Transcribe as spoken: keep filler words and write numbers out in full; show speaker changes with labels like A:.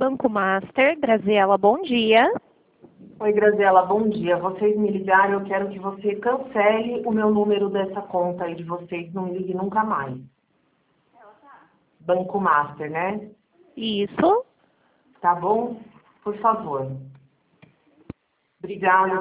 A: Banco Master. Graziela, bom dia.
B: Oi, Graziela, bom dia. Vocês me ligaram, eu quero que você cancele o meu número dessa conta aí de vocês, não ligue nunca mais. Banco Master, né?
A: Isso.
B: Tá bom? Por favor. Obrigada.